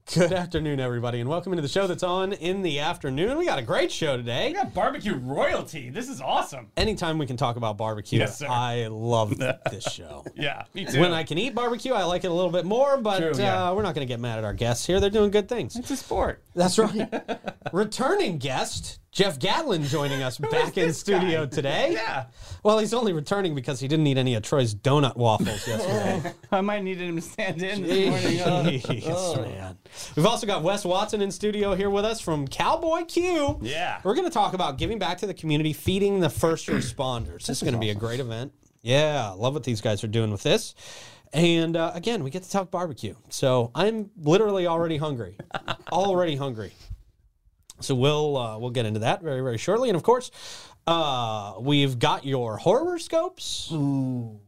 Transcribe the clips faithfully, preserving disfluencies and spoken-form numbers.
Good afternoon, everybody, and welcome into the show that's on in the afternoon. We got a great show today. We got barbecue royalty. This is awesome. Anytime we can talk about barbecue, Yes, sir. I love this show. Yeah, me too. When I can eat barbecue, I like it a little bit more, but True, yeah. uh, we're not going to get mad at our guests here. They're doing good things. It's a sport. That's right. Returning guest, Jeff Gatlin, joining us back in this studio guy? today. Yeah. Well, he's only returning because he didn't eat any of Troy's donut waffles yesterday. I might need him to stand in this morning. Jeez, Oh. man. We've also got Wes Watson in studio here with us from Cowboy Q. Yeah. We're going to talk about giving back to the community, feeding the first responders. This is going to be a great event. Yeah, love what these guys are doing with this. And uh, again, we get to talk barbecue. So I'm literally already hungry. already hungry. So we'll uh, we'll get into that very, very shortly. And of course, uh, we've got your horoscopes. Ooh.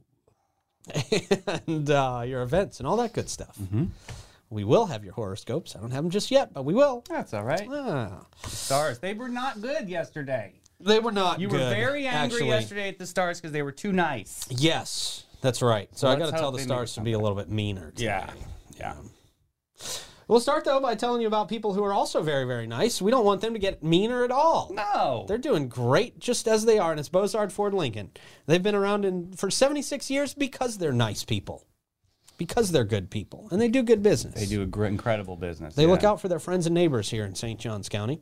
And uh, your events and all that good stuff. Mm-hmm. We will have your horoscopes. I don't have them just yet, but we will. That's all right. Ah. The Stars. They were not good yesterday. They were not You good, were very angry actually. yesterday at the Stars because they were too nice. Yes, that's right. So I Let's got to tell hope the they Stars make to be a little bit meaner today. Yeah. Yeah. We'll start, though, by telling you about people who are also very, very nice. We don't want them to get meaner at all. No. They're doing great just as they are, and it's Bozard Ford Lincoln. They've been around in, for seventy-six years because they're nice people, because they're good people, and they do good business. They do a gr- incredible business. They yeah. look out for their friends and neighbors here in Saint Johns County.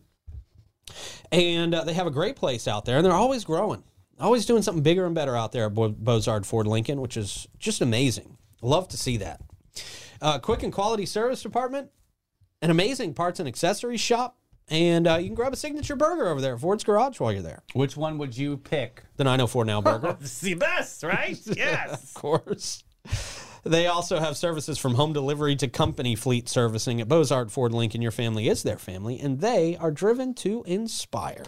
And uh, they have a great place out there, and they're always growing, always doing something bigger and better out there at Bo- Bozard Ford Lincoln, which is just amazing. Love to see that. Uh, quick and quality service department, an amazing parts and accessories shop, and uh, you can grab a signature burger over there at Ford's Garage while you're there. Which one would you pick? The nine oh four Now burger. It's the best, right? Yes. Of course. They also have services from home delivery to company fleet servicing at Bozard Ford Lincoln. Your family is their family, and they are driven to inspire.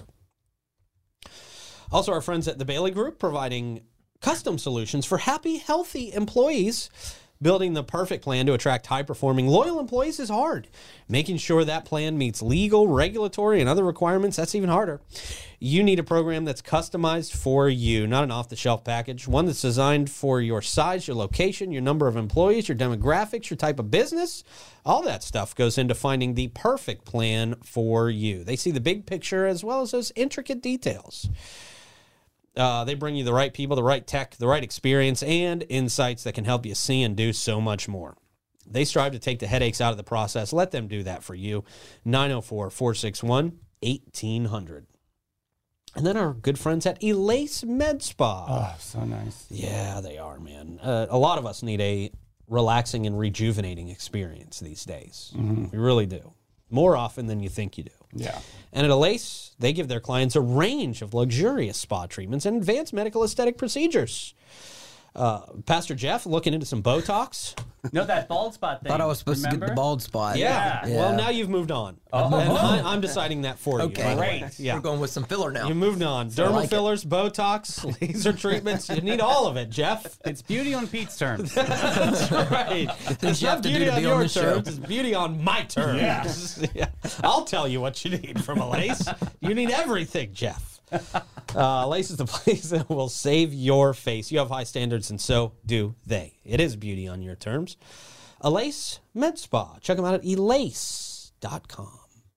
Also, our friends at the Bailey Group providing custom solutions for happy, healthy employees. Building the perfect plan to attract high-performing, loyal employees is hard. Making sure that plan meets legal, regulatory, and other requirements, that's even harder. You need a program that's customized for you, not an off-the-shelf package. One that's designed for your size, your location, your number of employees, your demographics, your type of business. All that stuff goes into finding the perfect plan for you. They see the big picture as well as those intricate details. Uh, they bring you the right people, the right tech, the right experience, and insights that can help you see and do so much more. They strive to take the headaches out of the process. Let them do that for you. nine oh four, four six one, eighteen hundred. And then our good friends at Elace Med Spa. Oh, so nice. Yeah, they are, man. Uh, a lot of us need a relaxing and rejuvenating experience these days. Mm-hmm. We really do. More often than you think you do. Yeah. And at Elace, they give their clients a range of luxurious spa treatments and advanced medical aesthetic procedures. Uh, Pastor Jeff looking into some Botox. No, that bald spot thing. Thought I was supposed remember? to get the bald spot. Yeah. Yeah. Well, now you've moved on. Oh. And I, I'm deciding that for you. Okay. by the way. Great. Yeah. We're going with some filler now. You moved on. I Dermal like it. fillers, Botox, laser treatments. You need all of it, Jeff. It's beauty on Pete's terms. That's right. It's you not have to do beauty to on be on your this show. terms. It's beauty on my terms. Yeah. I'll tell you what you need from a Lace. You need everything, Jeff. Uh, Lace is the place that will save your face. You have high standards, and so do they. It is beauty on your terms. Elace Med Spa. Check them out at elace dot com.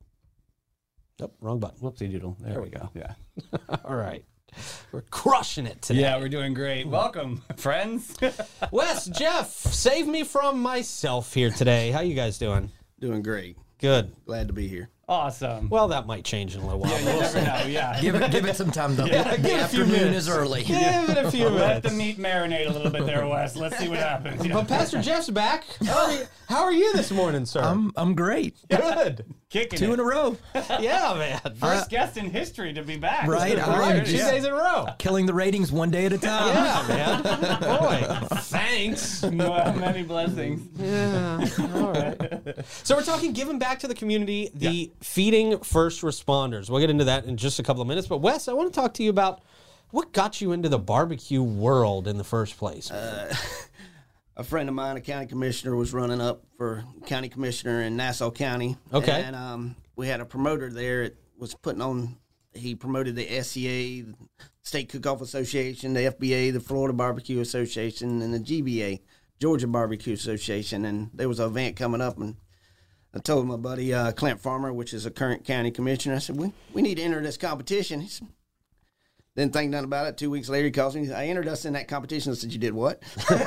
Nope, wrong button. Whoopsie doodle. There, There we we go. Yeah. All right. We're crushing it today. Yeah, we're doing great. Welcome, friends. Wes, Jeff, save me from myself here today. How you guys doing? Doing great. Good. Glad to be here. Awesome. Well, that might change in a little while. You never know. Yeah. Give it, give it some time though. Yeah, the give it a few afternoon minutes. is early. Give it a few Let minutes. the meat marinate a little bit there, Wes. Let's see what happens. Yeah. But Pastor Jeff's back. How are you, how are you this morning, sir? I'm I'm great. Good. Kicking Two it. in a row. Yeah, man. First guest in history to be back. Right, It's I been am Right, two just- days in a row. Killing the ratings one day at a time. Yeah, man. Boy, thanks. Well, many blessings. Yeah. All right. So we're talking giving back to the community, the feeding first responders. We'll get into that in just a couple of minutes. But Wes, I want to talk to you about what got you into the barbecue world in the first place. Uh, a friend of mine, a county commissioner, was running up for county commissioner in Nassau County. Okay. And um, we had a promoter there that was putting on, he promoted the S C A, the State Cook-Off Association, the F B A, the Florida Barbecue Association, and the G B A, Georgia Barbecue Association. And there was an event coming up, and I told my buddy uh, Clint Farmer, which is a current county commissioner, I said, we, we need to enter this competition. He said, didn't think nothing about it. Two weeks later, he calls me. I entered us in that competition. I said, you did what?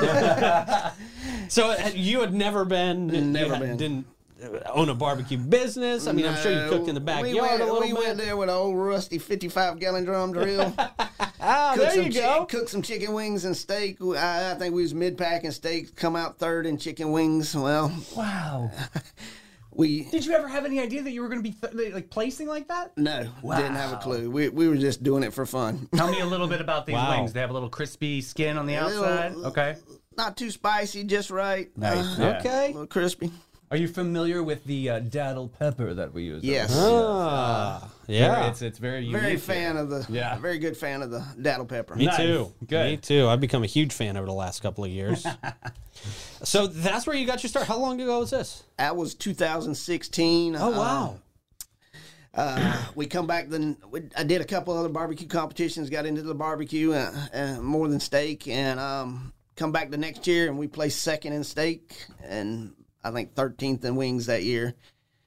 So uh, you had never been, Never you had- been. didn't own a barbecue business. I mean, I'm sure you cooked in the No, backyard we went, a little we bit. went there with an old rusty fifty-five gallon drum drill. Ah, Cook there some you chi- go. Cook some chicken wings and steak. I, I think we was mid-pack and steak. Come out third in chicken wings. Well, Wow. we Did you ever have any idea that you were going to be th- like placing like that? no didn't have a clue. We we were just doing it for fun. Tell me a little bit about these Wow. wings. They have a little crispy skin on the A little- outside. Okay. Not too spicy, just right. Nice. Uh, Yeah. A Okay. little crispy. Are you familiar with the uh, daddle pepper that we use? Yes. Ah, yeah. It's it's very unique. Very fan of the. Yeah. Very good fan of the daddle pepper. Me Nice. too. Good. Me too. I've become a huge fan over the last couple of years. So that's where you got your start. How long ago was this? That was two thousand sixteen. Oh, wow. Uh, we come back then. We, I did a couple other barbecue competitions. Got into the barbecue uh, uh, more than steak, and um, come back the next year and we placed second in steak and I think thirteenth in wings that year.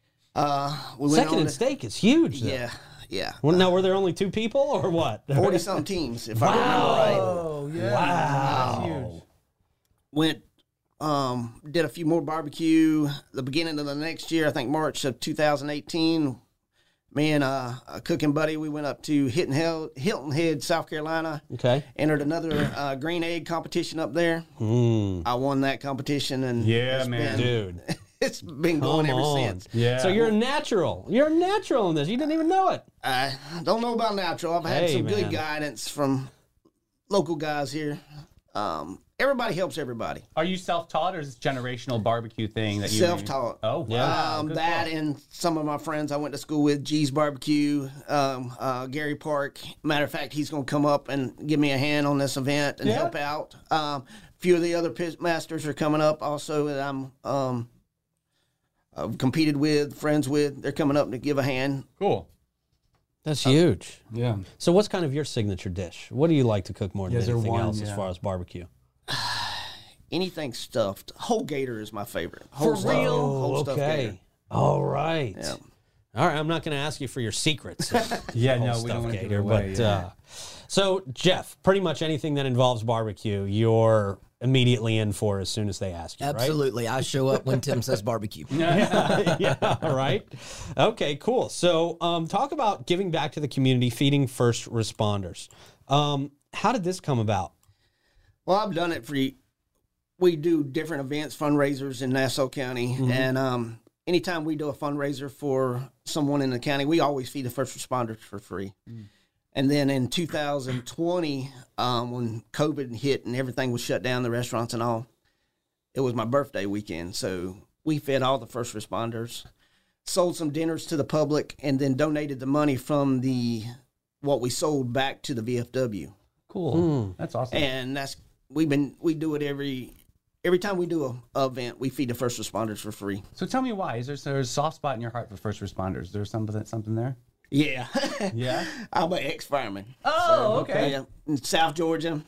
Uh, we went Second on in to- steak is huge. Though. Yeah, yeah. Well, now, were there only two people or what? Forty something teams, if I remember right. Oh yeah. Wow. Went, um, did a few more barbecue. The beginning of the next year, I think March of two thousand eighteen. Me and uh, a cooking buddy, we went up to Hilton, Hel- Hilton Head, South Carolina. Okay. Entered another uh, green egg competition up there. Mm, I won that competition, and Yeah, it's man. been, dude. it's been going Come ever on. since. Yeah. So you're a natural. You're a natural in this. You didn't even know it. I don't know about natural. I've had Hey, some man. good guidance from local guys here. Um, everybody helps everybody. Are you self-taught or is this generational barbecue thing that you Self-taught. Oh, wow. Um, Good that call. and some of my friends I went to school with, G's Barbecue, um, uh, Gary Park. Matter of fact, he's going to come up and give me a hand on this event and Yeah. help out. Um, a few of the other pit masters are coming up also that I'm um, I've competed with, friends with. They're coming up to give a hand. Cool. That's huge. Yeah. So what's kind of your signature dish? What do you like to cook more than Is there anything one? else as Yeah. far as barbecue? Anything stuffed. Whole gator is my favorite. Whole For stuff- real? Whole stuffed gator. Okay. All right. Yeah. All right. I'm not going to ask you for your secrets. Yeah, whole no, we stuff don't want to give gator, it away. but yeah. uh, so Jeff, pretty much anything that involves barbecue, you're immediately in for as soon as they ask you, Absolutely. I show up when Tim says barbecue. right? Yeah. All right. Okay. Cool. So, um, talk about giving back to the community, feeding first responders. Um, how did this come about? Well, I've done it for. We do different events, fundraisers in Nassau County, Mm-hmm. and um, anytime we do a fundraiser for someone in the county, we always feed the first responders for free. Mm. And then in two thousand twenty, um, when COVID hit and everything was shut down, the restaurants and all, it was my birthday weekend, so we fed all the first responders, sold some dinners to the public, and then donated the money from the what we sold back to the V F W. Cool. That's awesome. And that's we've been we do it every every time we do a, a event. We feed the first responders for free. So tell me why. Is there, is there a soft spot in your heart for first responders? Is there something, something there? Yeah, Yeah. I'm an ex fireman. Oh, okay. Yeah, in South Georgia.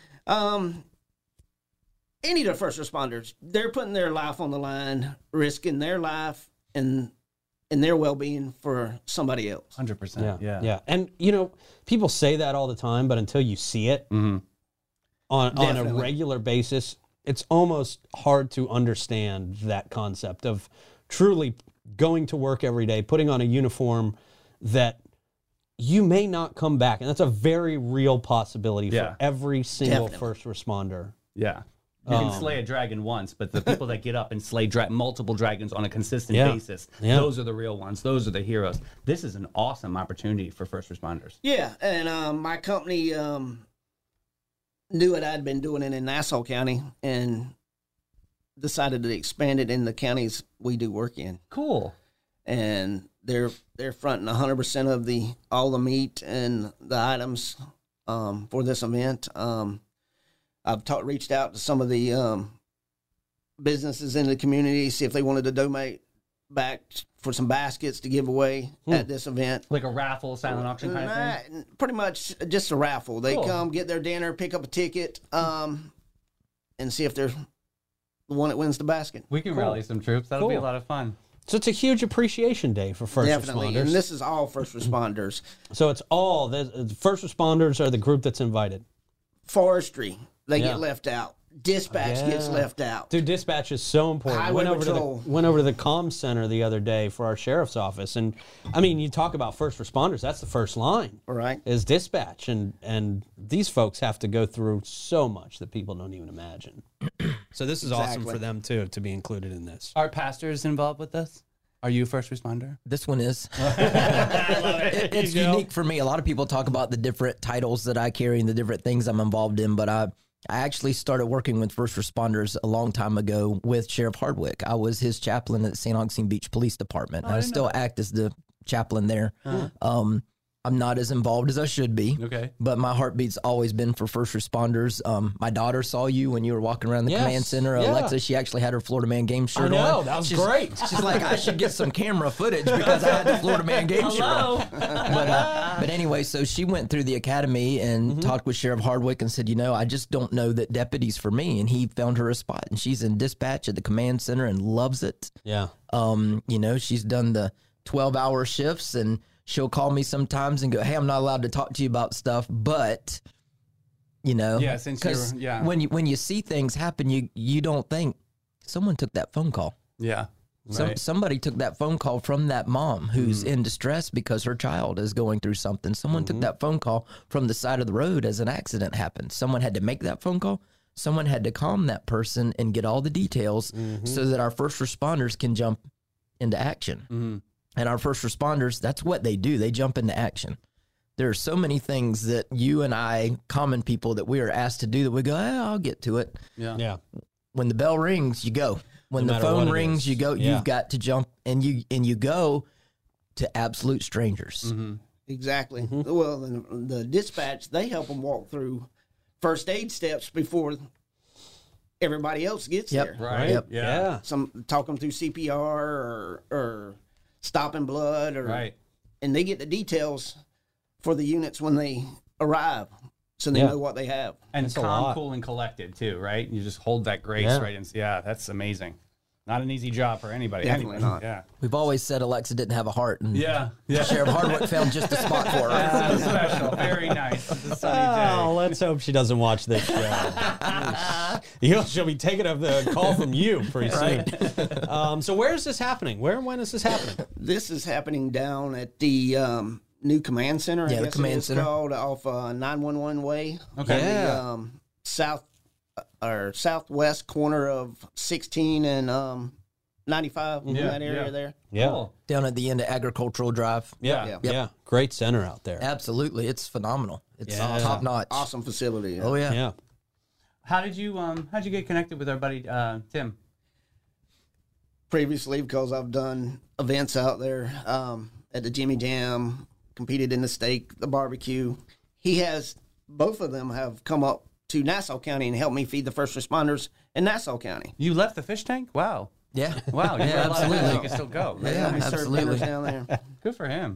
Um, any of the first responders, they're putting their life on the line, risking their life and and their well being for somebody else. one hundred percent. Yeah, Yeah. yeah. And you know, people say that all the time, but until you see it Mm-hmm. on on a Definitely. regular basis, it's almost hard to understand that concept of truly going to work every day, putting on a uniform that you may not come back, and that's a very real possibility Yeah. for every single Definitely. first responder. Yeah. You can Um, slay a dragon once, but the people that get up and slay dra- multiple dragons on a consistent Yeah. basis, Yeah. those are the real ones. Those are the heroes. This is an awesome opportunity for first responders. Yeah, and um, my company um, knew it. I'd been doing it in Nassau County and decided to expand it in the counties we do work in. Cool. And they're they're fronting one hundred percent of the all the meat and the items um, for this event. Um, I've ta- reached out to some of the um, businesses in the community, see if they wanted to donate back for some baskets to give away Hmm. at this event. Like a raffle, silent auction kind of thing? Nah, pretty much just a raffle. They Cool. come, get their dinner, pick up a ticket, um, and see if they're the one that wins the basket. We can rally some troops. That'll be a Cool. lot of fun. So it's a huge appreciation day for first Definitely, responders. and this is all first responders. So it's all the the first responders are the group that's invited. Forestry, they Yeah. get left out. Dispatch gets Yeah. left out. Dude, dispatch is so important. Highway went over patrol. to the went over to the comm center the other day for our sheriff's office, and I mean, you talk about first responders. That's the first line, All right. is dispatch, and and these folks have to go through so much that people don't even imagine. So this is awesome Exactly. for them too to be included in this. Are pastors involved with this? Are you a first responder? This one is. It- it's unique for me. A lot of people talk about the different titles that I carry and the different things I'm involved in, but I I actually started working with first responders a long time ago with Sheriff Hardwick. I was his chaplain at Saint Augustine Beach Police Department. I, still act as the chaplain there. Um, I'm not as involved as I should be. Okay. But my heartbeat's always been for first responders. Um, my daughter saw you when you were walking around the Yes, command center. yeah. Alexa, she actually had her Florida Man game shirt I know, on. that was she's, great. She's like, I should get some camera footage because I had the Florida Man game shirt on. But, uh, but anyway, so she went through the academy and Mm-hmm. talked with Sheriff Hardwick and said, you know, I just don't know that deputies for me. And he found her a spot. And she's in dispatch at the command center and loves it. Yeah, Um, you know, she's done the twelve hour shifts and she'll call me sometimes and go, hey, I'm not allowed to talk to you about stuff, but you know, Yeah, since you're- 'cause yeah. when you, when you see things happen, you, you don't think someone took that phone call. Yeah. Some, Right. somebody took that phone call from that mom who's in distress because her child is going through something. Someone took that phone call from the side of the road as an accident happened. Someone had to make that phone call. Someone had to calm that person and get all the details so that our first responders can jump into action. And our first responders, that's what they do. They jump into action. There are so many things that you and I, common people, that we are asked to do that we go, eh, I'll get to it. Yeah. yeah. When the bell rings, you go. When No the matter what phone it rings, is. you go. Yeah. You've got to jump, and you and you go to absolute strangers. Exactly. Mm-hmm. Well, the, the dispatch, they help them walk through first aid steps before everybody else gets Yep. there. Right. Yep. Yeah. Yeah. Some talk them through C P R or or stopping blood, or Right. and they get the details for the units when they arrive, so they Yeah. know what they have. And That's a calm, lot. cool, and collected too, right? You just hold that grace Yeah. right in. Yeah, that's amazing. Not an easy job for anybody. Definitely anyway. not. Yeah. We've always said Alexa didn't have a heart, and Yeah. Yeah. Sheriff Hardwick found just a spot for her. That's special. Very nice. It's a sunny Oh, day. let's hope she doesn't watch this show. You- She'll be taking a the call from you pretty soon. Um, so where is this happening? Where and when is this happening? This is happening down at the um, new command center. I Yeah, the guess command it is center. called, off uh, nine one one way. Okay. On the, Yeah. um, south uh, or southwest corner of sixteen and um, ninety-five. In Yeah, that area yeah. there. Yeah. Cool. Down at the end of Agricultural Drive. Yeah. Yeah. Yeah. Yep. Great center out there. Absolutely, it's phenomenal. It's Yeah. top notch. Awesome facility. Oh yeah. Yeah. How did you um how'd you get connected with our buddy uh, Tim? Previously, because I've done events out there um, at the Jimmy Jam, competed in the steak, the barbecue. He has, both of them have come up to Nassau County and helped me feed the first responders in Nassau County. You left the fish tank? Wow. Yeah. Wow. You Yeah, realize that absolutely. you can still go. Yeah, Let me serve absolutely. dinners down there. Good for him.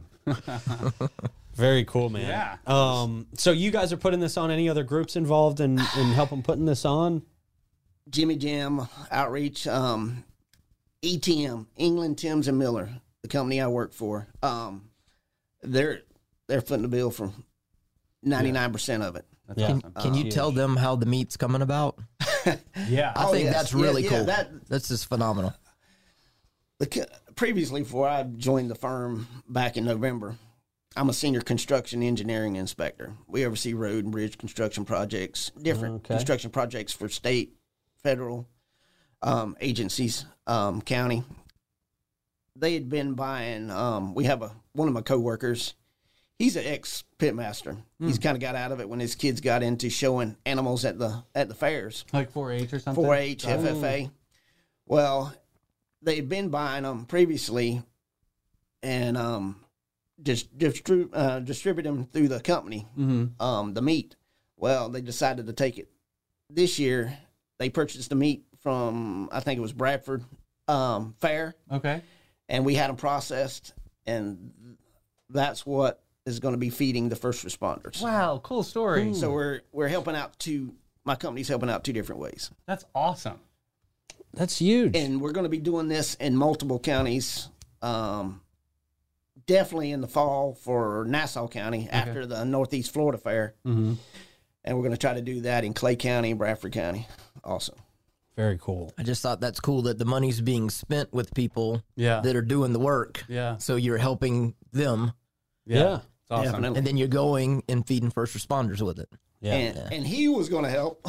Very cool, man. Yeah. Um, so you guys are putting this on. Any other groups involved in, in helping putting this on? Jimmy Jam Outreach, um, E T M, England, Timms and Miller, the company I work for. Um, they're they're footing the bill for ninety-nine percent of it. That's Yeah. awesome. Can you tell them how the meat's coming about? Yeah. I Oh, think yes. that's Yeah, really yeah, cool. that- That's just phenomenal. The, co- previously, before I joined the firm back in November, I'm a senior construction engineering inspector. We oversee road and bridge construction projects, different Okay. construction projects for state, federal um, agencies, um, county. They had been buying. Um, we have a one of my coworkers. He's an ex pitmaster. He's kind of got out of it when his kids got into showing animals at the at the fairs. Like four H or something? four H, F F A. Well, they had been buying them previously and um, just distri- uh, distribute them through the company, Mm-hmm. um, the meat. Well, they decided to take it this year. They purchased the meat from, I think it was Bradford um, Fair, Okay. and we had them processed, and that's what is going to be feeding the first responders. Wow. Cool story. So we're we're helping out two. My company's helping out two different ways. That's awesome. That's huge. And we're going to be doing this in multiple counties. Um, definitely in the fall for Nassau County after the Northeast Florida Fair. Mm-hmm. And we're going to try to do that in Clay County and Bradford County also. Very cool. I just thought that's cool that the money's being spent with people Yeah. that are doing the work. Yeah. So you're helping them, Yeah. It's awesome. Definitely. and then you're going and feeding first responders with it. Yeah. And, and he was going to help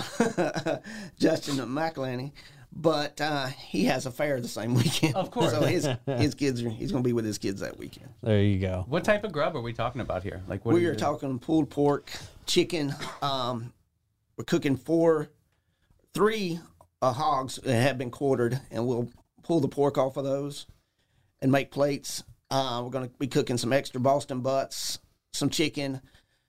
Justin McElhaney, but uh, he has a fair the same weekend. Of course. So his his kids are he's going to be with his kids that weekend. There you go. What type of grub are we talking about here? Like what We do are you- talking pulled pork, chicken. Um, we're cooking four, three uh, hogs that have been quartered, and we'll pull the pork off of those and make plates. Uh, we're going to be cooking some extra Boston butts, some chicken,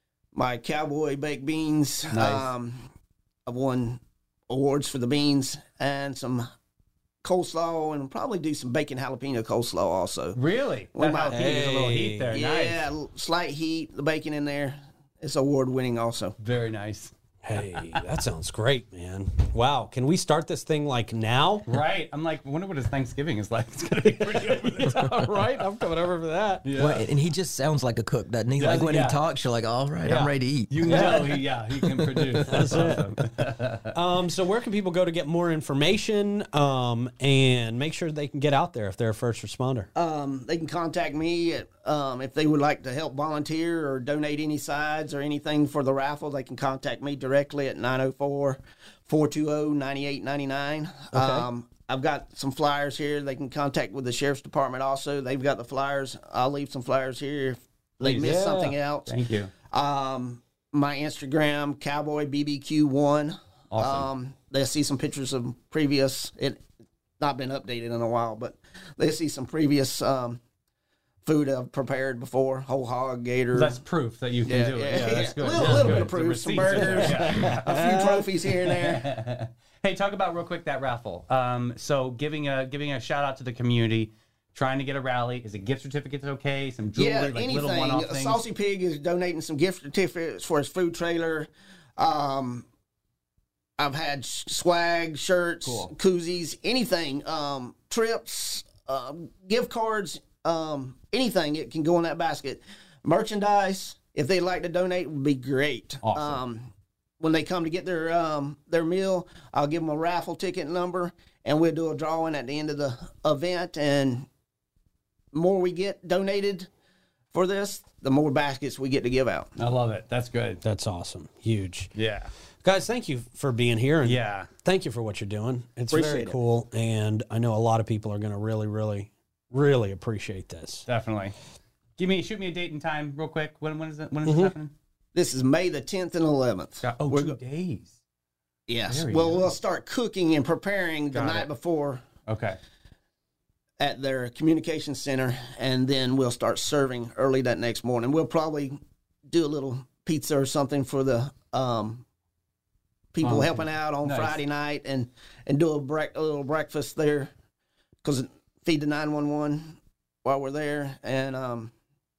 my cowboy baked beans. Nice. Um, I've won awards for the beans, and some coleslaw, and probably do some bacon jalapeno coleslaw also. Really? Well, That my- jalapeno's a little heat there. Yeah, Nice. l- slight heat, the bacon in there. It's award winning also. Very nice. Hey, that sounds great, man. Wow. Can we start this thing like now? Right. I'm like, I wonder what his Thanksgiving is like. It's gonna be pretty over the top. Right? I'm coming over for that. Yeah. Well, and he just sounds like a cook, doesn't he? Does Like he? when Yeah. he talks, you're like, all right, Yeah. I'm ready to eat. You know, he, yeah, he can produce. That's awesome. Um, so where can people go to get more information um, and make sure they can get out there if they're a first responder? Um, they can contact me at, um, if they would like to help volunteer or donate any sides or anything for the raffle. They can contact me directly at nine oh four, four two zero, nine eight nine nine. Um, I've got some flyers here. They can contact with the Sheriff's Department also. They've got the flyers. I'll leave some flyers here if they Please. miss Yeah. something else. Thank you. Um, my Instagram, Cowboy B B Q one. Awesome. Um, they'll see some pictures of previous. It not been updated in a while, but they see some previous um, food I've prepared before. Whole hog, gator. That's proof that you can yeah, do yeah, it. Yeah, yeah. that's good. A little, That's little good. bit of The proof, some receipts. burgers, Yeah. a few trophies here and there. Hey, talk about real quick that raffle. Um, so giving a giving a shout out to the community, trying to get a rally. Is it gift certificates okay? Some jewelry, Yeah, like little anything. one-off things. Saucy Pig is donating some gift certificates for his food trailer. Um, I've had sh- swag, shirts, Cool. koozies, anything. Um, trips, um, gift cards, um, anything. It can go in that basket. Merchandise, if they'd like to donate, would be great. Awesome. Um, when they come to get their um, their meal, I'll give them a raffle ticket number, and we'll do a drawing at the end of the event. And more we get donated for this, the more baskets we get to give out. I love it. That's good. That's awesome. Huge. Yeah. Guys, thank you for being here. And Yeah. thank you for what you're doing. It's Appreciate very it. cool. And I know a lot of people are going to really, really, really appreciate this. Definitely. Give me, shoot me a date and time real quick. When when is it? When is Mm-hmm. this happening? This is May the tenth and eleventh. Got- oh, We're two go- days. Yes. Very Well, nice. we'll start cooking and preparing the Got night it. before Okay. at their communication center, and then we'll start serving early that next morning. We'll probably do a little pizza or something for the um, people Oh, helping out on nice. Friday night, and and do a, brec- a little breakfast there, because feed the nine one one while we're there, and um,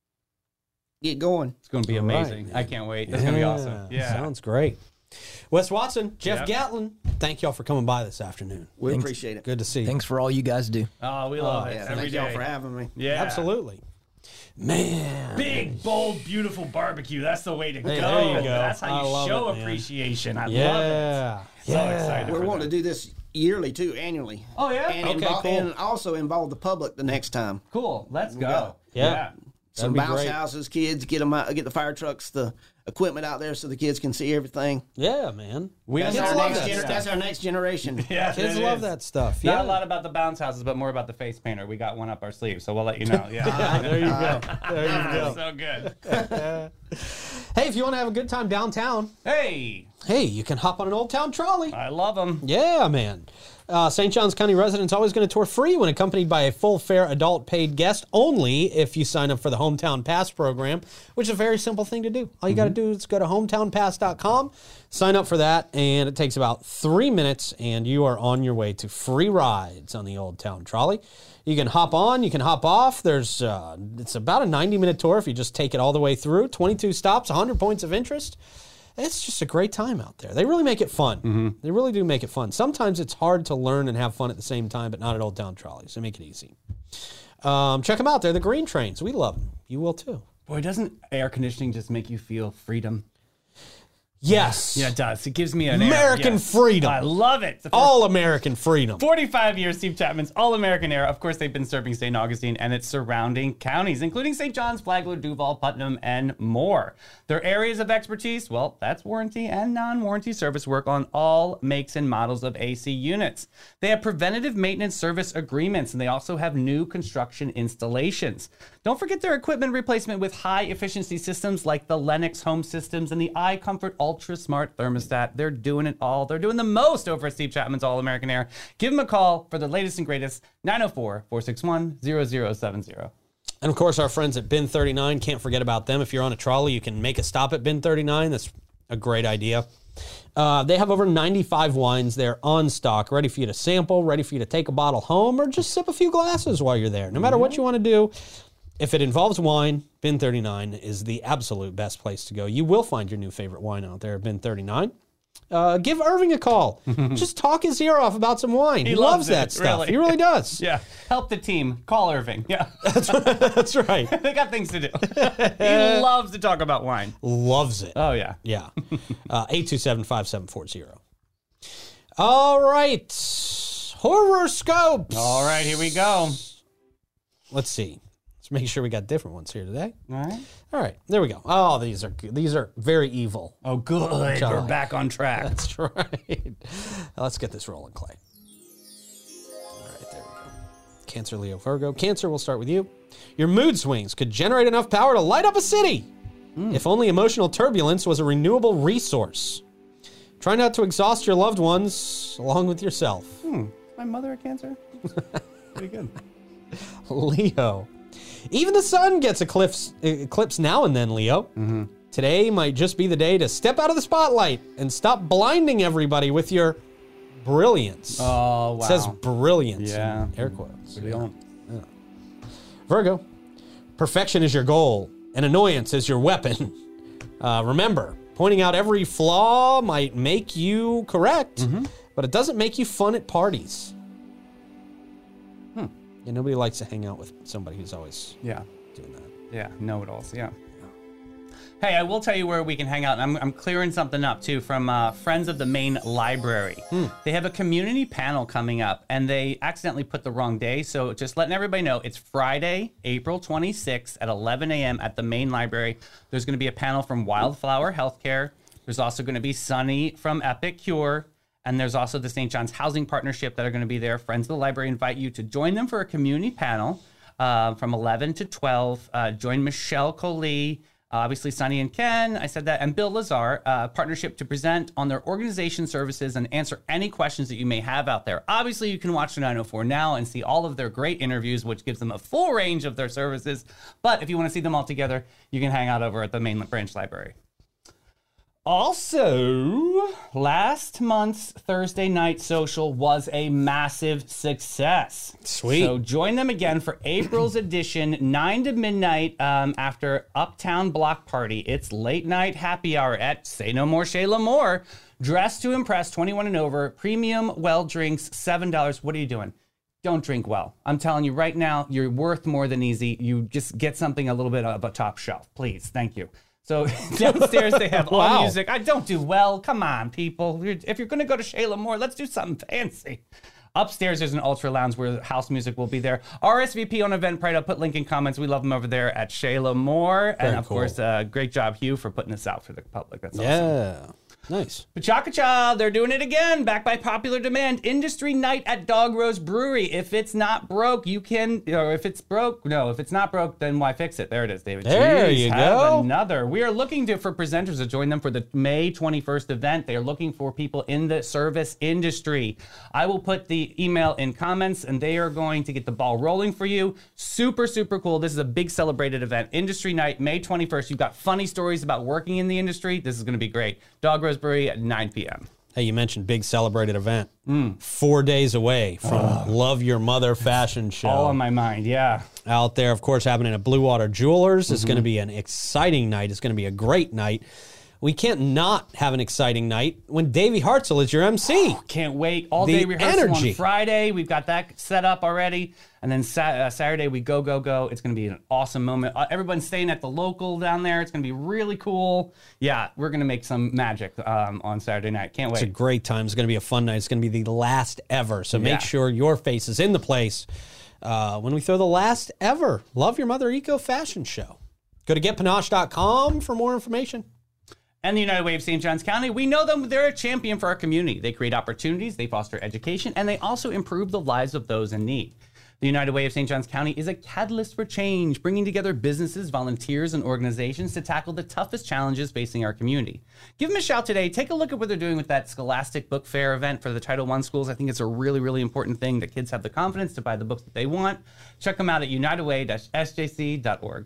get going. It's going to be All right, amazing. I can't wait. That's going to be awesome. Yeah. Sounds great. Wes Watson, Jeff Yep. Gatlin, thank y'all for coming by this afternoon. We Thanks. appreciate it. Good to see you. Thanks for all you guys do. Oh, we love Oh, it. Yeah, Every thank y'all day. for having me. Yeah. Absolutely. Man. Big, bold, beautiful barbecue. That's the way to Hey, go. there you go. That's I how you love show it, man. appreciation. I love Yeah. it. So Yeah. excited. We're for wanting to that. do this yearly too, annually. Oh, yeah? And, Okay, invol- cool. and also involve the public the next time. Cool. Let's go. go. Yeah. Some be bounce great. houses, kids, get them out, get the fire trucks, the equipment out there so the kids can see everything. Yeah, man. We That's, Kids our love next, that gener- stuff. that's our next generation. Yeah, Kids it love is. that stuff. Not Yeah. a lot about the bounce houses, but more about the face painter. We got one up our sleeve, so we'll let you know. Yeah. There you go. There you go. So good. Hey, if you want to have a good time downtown, Hey, hey, you can hop on an Old Town Trolley. I love them. Yeah, man. Uh, Saint Johns County residents always going to tour free when accompanied by a full fare adult paid guest only if you sign up for the Hometown Pass program, which is a very simple thing to do. All you got to do is go to hometown pass dot com, sign up for that, and it takes about three minutes, and you are on your way to free rides on the Old Town Trolley. You can hop on, you can hop off. There's uh, it's about a ninety minute tour if you just take it all the way through. twenty-two stops, one hundred points of interest. it's just a great time out there. They really make it fun. Mm-hmm. They really do make it fun. Sometimes it's hard to learn and have fun at the same time, but not at Old Town Trolleys. They make it easy. Um, check them out. They're the green trains. We love them. You will too. Boy, doesn't air conditioning just make you feel freedom? Yes. Yeah, it does. It gives me an air, American yes. freedom. I love it. It's the first All American freedom. forty-five years, Steve Chapman's All-American Air. Of course, they've been serving Saint Augustine and its surrounding counties, including Saint John's, Flagler, Duval, Putnam, and more. Their areas of expertise, well, that's warranty and non-warranty service work on all makes and models of A C units. They have preventative maintenance service agreements, and they also have new construction installations. Don't forget their equipment replacement with high-efficiency systems like the Lennox Home Systems and the iComfort Ultra Smart Thermostat. They're doing it all. They're doing the most over at Steve Chapman's All-American Air. Give them a call for the latest and greatest, nine oh four, four six one, zero zero seven zero. And of course, our friends at Bin thirty-nine, can't forget about them. If you're on a trolley, you can make a stop at Bin thirty-nine. That's a great idea. Uh, they have over ninety-five wines. They're on stock, ready for you to sample, ready for you to take a bottle home, or just sip a few glasses while you're there. No matter what you want to do, if it involves wine, Bin thirty-nine is the absolute best place to go. You will find your new favorite wine out there at Bin thirty-nine. Uh, give Irving a call. Just talk his ear off about some wine. He, he loves, loves that stuff. Really. He really does. Yeah. Help the team. Call Irving. Yeah. That's right. That's right. They got things to do. He loves to talk about wine. Loves it. Oh, yeah. Yeah. Uh, eight two seven, five seven four zero. All right. Horoscopes. All right, here we go. Let's see. Let's make sure we got different ones here today. All right. All right. There we go. Oh, these are these are very evil. Oh, good. Charlie. We're back on track. That's right. Let's get this rolling, Clay. All right, there we go. Cancer, Leo, Virgo. Cancer, we'll start with you. Your mood swings could generate enough power to light up a city. Mm. If only emotional turbulence was a renewable resource. Try not to exhaust your loved ones along with yourself. Hmm. Is my mother a Cancer? Pretty good. Leo. Even the sun gets eclipse, eclipse now and then, Leo. Mm-hmm. Today might just be the day to step out of the spotlight and stop blinding everybody with your brilliance. Oh, wow. It says brilliance Yeah. in air quotes. Brilliant. Yeah. Virgo. Perfection is your goal, and annoyance is your weapon. Uh, remember, pointing out every flaw might make you correct, mm-hmm. but it doesn't make you fun at parties. Hmm. Yeah, nobody likes to hang out with somebody who's always Yeah. doing that. Yeah, know-it-alls, yeah. Hey, I will tell you where we can hang out. I'm, I'm clearing something up, too, from uh, Friends of the Main Library. Hmm. They have a community panel coming up, and they accidentally put the wrong day, so just letting everybody know, it's Friday, April twenty-sixth at eleven a.m. at the Main Library. There's going to be a panel from Wildflower Healthcare. There's also going to be Sunny from Epic Cure, and there's also the Saint John's Housing Partnership that are going to be there. Friends of the Library invite you to join them for a community panel uh, from eleven to twelve. Uh, join Michelle Coley, Uh, obviously, Sonny and Ken, I said that, and Bill Lazar, uh, partnership to present on their organization services and answer any questions that you may have out there. Obviously, you can watch the nine oh four Now and see all of their great interviews, which gives them a full range of their services. But if you want to see them all together, you can hang out over at the main branch library. Also, last month's Thursday night social was a massive success. Sweet. So join them again for April's edition, nine to midnight um, after Uptown Block Party. It's late night happy hour at Say No More Shayla Moore. Dress to impress, twenty-one and over, premium well drinks, seven dollars. What are you doing? Don't drink well. I'm telling you right now, you're worth more than easy. You just get something a little bit of a top shelf, please. Thank you. So downstairs they have all Wow. music. I don't do well. Come on, people. If you're going to go to Shayla Moore, let's do something fancy. Upstairs there's an ultra lounge where house music will be there. R S V P on Eventbrite. I'll put link in comments. We love them over there at Shayla Moore. Very and of cool. course, uh, great job, Hugh, for putting this out for the public. That's awesome. Yeah. Nice. Pachaka-cha, they're doing it again, back by popular demand. Industry night at Dog Rose Brewery. If it's not broke, you can, or if it's broke, no, if it's not broke, then why fix it? There it is, David. There Jeez, you have go. Another. We are looking to, for presenters to join them for the May twenty-first event. They are looking for people in the service industry. I will put the email in comments, and they are going to get the ball rolling for you. Super, super cool. This is a big celebrated event. Industry night, May twenty-first. You've got funny stories about working in the industry. This is going to be great. Dog Rose Brewery at nine p.m. Hey, you mentioned big celebrated event. Mm. Four days away from oh. Love Your Mother fashion show. All on my mind, yeah. Out there, of course, happening at Blue Water Jewelers. Mm-hmm. It's going to be an exciting night. It's going to be a great night. we can't not have an exciting night when Davey Hartzell is your M C. Can't wait. All The day rehearsal energy. on Friday. We've got that set up already. And then sa- uh, Saturday, we go, go, go. It's going to be an awesome moment. Uh, everyone's staying at the local down there. It's going to be really cool. Yeah, we're going to make some magic um, on Saturday night. Can't It's a wait. great time. It's going to be a fun night. It's going to be the last ever. So make Yeah. sure your face is in the place uh, when we throw the last ever Love Your Mother Eco Fashion Show. Go to get panache dot com for more information. And the United Way of Saint Johns County, we know them. They're a champion for our community. They create opportunities, they foster education, and they also improve the lives of those in need. The United Way of Saint Johns County is a catalyst for change, bringing together businesses, volunteers, and organizations to tackle the toughest challenges facing our community. Give them a shout today. Take a look at what they're doing with that Scholastic Book Fair event for the Title One schools. I think it's a really, really important thing that kids have the confidence to buy the books that they want. Check them out at united way dash s j c dot org.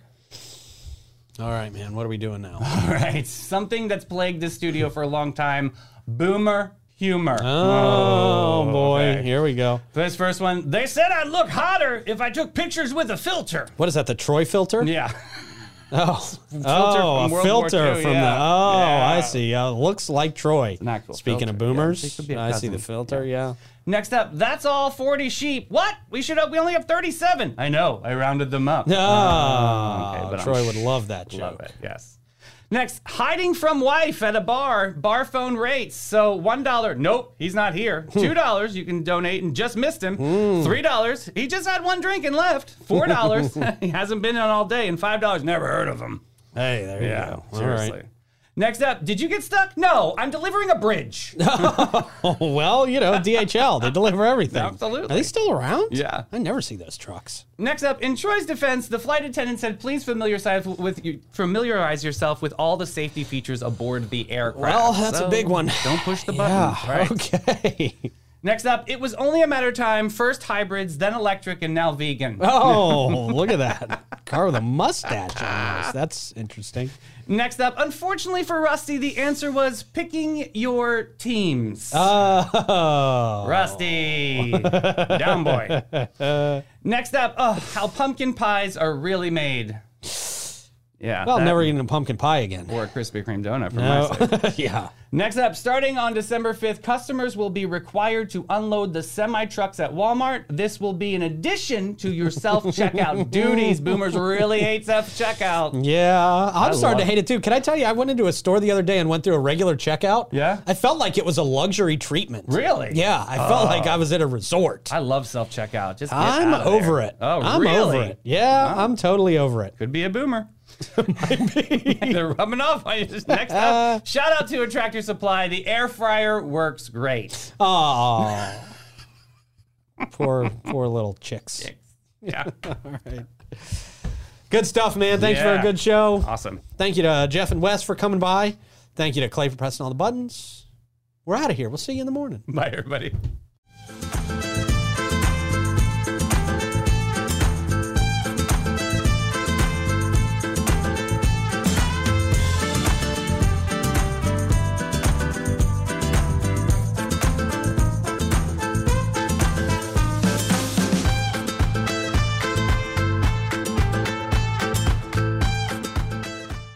All right, man. What are we doing now? All right, something that's plagued this studio for a long time, boomer humor. Oh, boy. okay. Here we go. This first one, they said I'd look hotter if I took pictures with a filter. What is that, the Troy filter? Yeah. Oh, from oh, World a War filter Two, from yeah. the. Oh, Yeah. I see. Uh, looks like Troy. an actual Speaking of filter, yeah. boomers, It could be a I see cousin. the filter. Yeah. Next up, that's all forty sheep. What? We should have, we only have thirty-seven. I know, I rounded them up. Ah, okay, but I'm Troy would love that joke. Love it, yes. Next, hiding from wife at a bar, bar phone rates. So one dollar, nope, he's not here. Two dollars, you can donate and just missed him. Three dollars, he just had one drink and left. Four dollars, he hasn't been on all day. And five dollars, never heard of him. Hey, there you go. All seriously. right. Next up, did you get stuck? No, I'm delivering a bridge. Oh, well, you know, D H L, they deliver everything. Absolutely. Are they still around? Yeah. I never see those trucks. Next up, in Troy's defense, the flight attendant said, "Please familiarize with you, familiarize yourself with all the safety features aboard the aircraft." Well, that's a So, big one. Don't push the Yeah, buttons. Right? okay. Next up, it was only a matter of time. First hybrids, then electric, and now vegan. Oh, look at that. Car with a mustache almost. That's interesting. Next up, unfortunately for Rusty, the answer was picking your teams. Oh. Rusty, down boy. Next up, oh, how pumpkin pies are really made. Yeah. Well, that- never eating a pumpkin pie again. Or a Krispy Kreme donut from my side. Yeah. Next up, starting on December fifth, customers will be required to unload the semi-trucks at Walmart. This will be in addition to your self-checkout duties. Boomers really hate self-checkout. Yeah, I'm starting to love hate it too. Can I tell you, I went into a store the other day and went through a regular checkout. Yeah? I felt like it was a luxury treatment. Really? Yeah, I felt like I was at a resort. I love self-checkout. Just get I'm out of over there. it. Oh, I'm really? over it. Yeah, I'm totally over it. Could be a boomer. They're rubbing off on you. Next up, shout out to a Tractor Supply. The air fryer works great. Oh, poor, poor little chicks. Yeah. All right. Good stuff, man. Thanks for a Yeah. good show. Awesome. Thank you to uh, Jeff and Wes for coming by. Thank you to Clay for pressing all the buttons. We're out of here. We'll see you in the morning. Bye, everybody.